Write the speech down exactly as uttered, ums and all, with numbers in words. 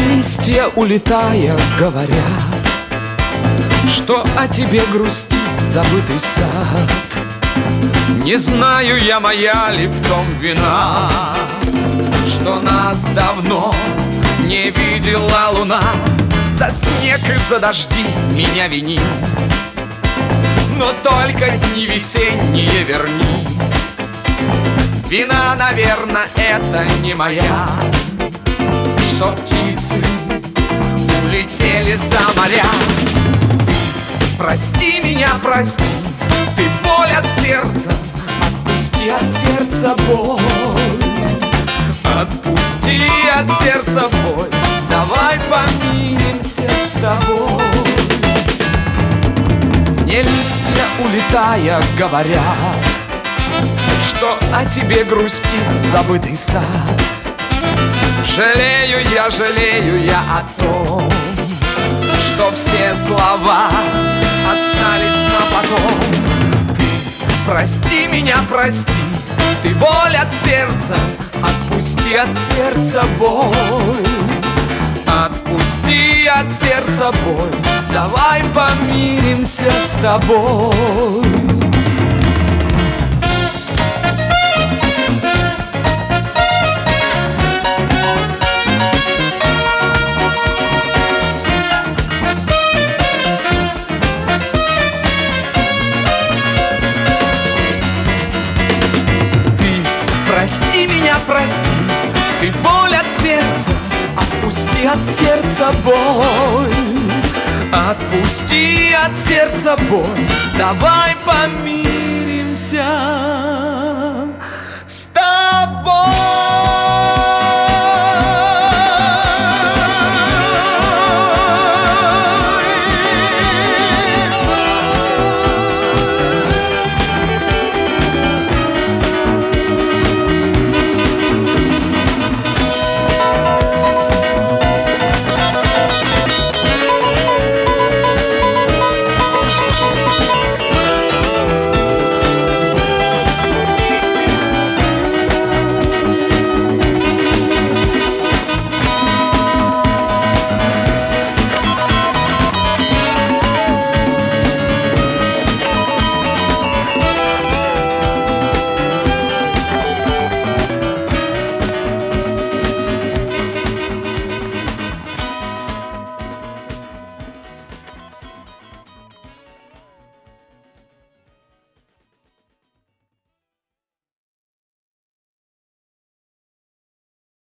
листья, улетая, говорят, что о тебе грустит забытый сад. Не знаю я, моя ли в том вина, что нас давно не видела луна. За снег и за дожди меня вини, но только дни весенние верни. Вина, наверное, это не моя, что птицы улетели за моря. Прости меня, прости, ты боль от сердца, отпусти от сердца боль. Отпусти от сердца боль, давай помиримся с тобой. Мне листья, улетая, говорят, что о тебе грустит забытый сад. Жалею я, жалею я о том, что все слова остались на потом. Прости меня, прости, ты боль от сердца, отпусти от сердца боль. Отпусти от сердца боль, давай помиримся с тобой. Прости меня, прости, ты боль от сердца, отпусти от сердца боль. Отпусти от сердца боль, давай помиримся.